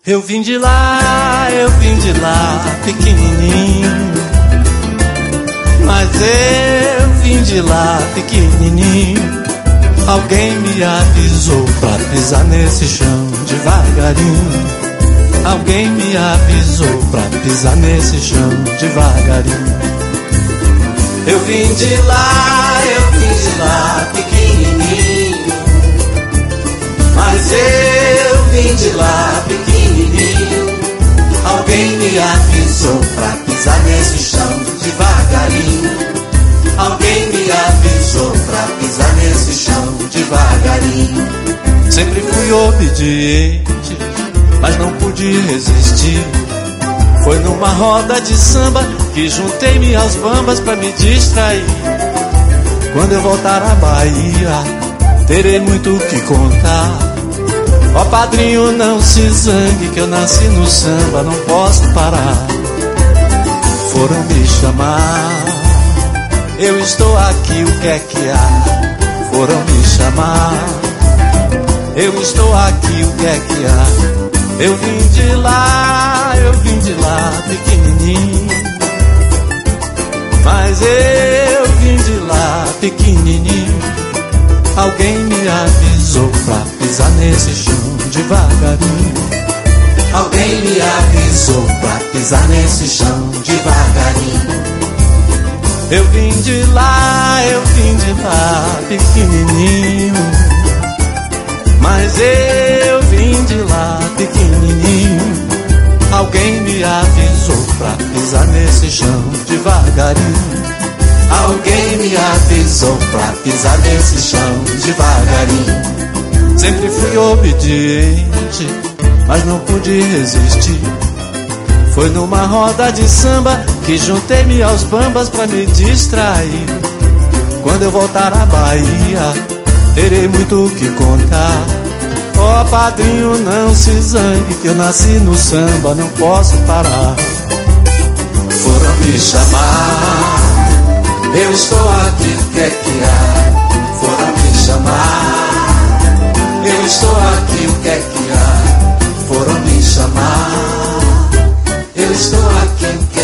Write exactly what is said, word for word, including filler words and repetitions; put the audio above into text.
Eu vim de lá, eu vim de lá, pequenininho. Mas eu vim de lá, pequenininho. Alguém me avisou pra pisar nesse chão devagarinho. Alguém me avisou pra pisar nesse chão devagarinho. Eu vim de lá, eu vim de lá, pequenininho. Mas eu vim de lá, pequenininho. Alguém me avisou pra pisar nesse chão devagarinho. Alguém me avisou pra pisar nesse chão devagarinho. Sempre fui obediente, mas não pude resistir. Foi numa roda de samba que juntei-me aos bambas pra me distrair. Quando eu voltar à Bahia, terei muito o que contar. Ó padrinho, não se zangue que eu nasci no samba, não posso parar. Foram me chamar, eu estou aqui, o que é que há? Foram me chamar, eu estou aqui, o que é que há? Eu vim de lá, eu vim de lá, pequenininho. Mas eu vim de lá, pequenininho. Alguém me avisou pra pisar nesse chão devagarinho. Alguém me avisou pra pisar nesse chão devagarinho. Eu vim de lá, eu vim de lá, pequenininho. Mas eu vim de lá, pequenininho. Alguém me avisou pra pisar nesse chão devagarinho. Alguém me avisou pra pisar nesse chão devagarinho. Sempre fui obediente, mas não pude resistir. Foi numa roda de samba que juntei-me aos bambas pra me distrair. Quando eu voltar à Bahia, terei muito o que contar. Ó oh, padrinho, não se zangue que eu nasci no samba, não posso parar. Foram me chamar, eu estou aqui, o que é que há? Foram me chamar, eu estou aqui, o que é que há? Foram me chamar, eu estou aqui,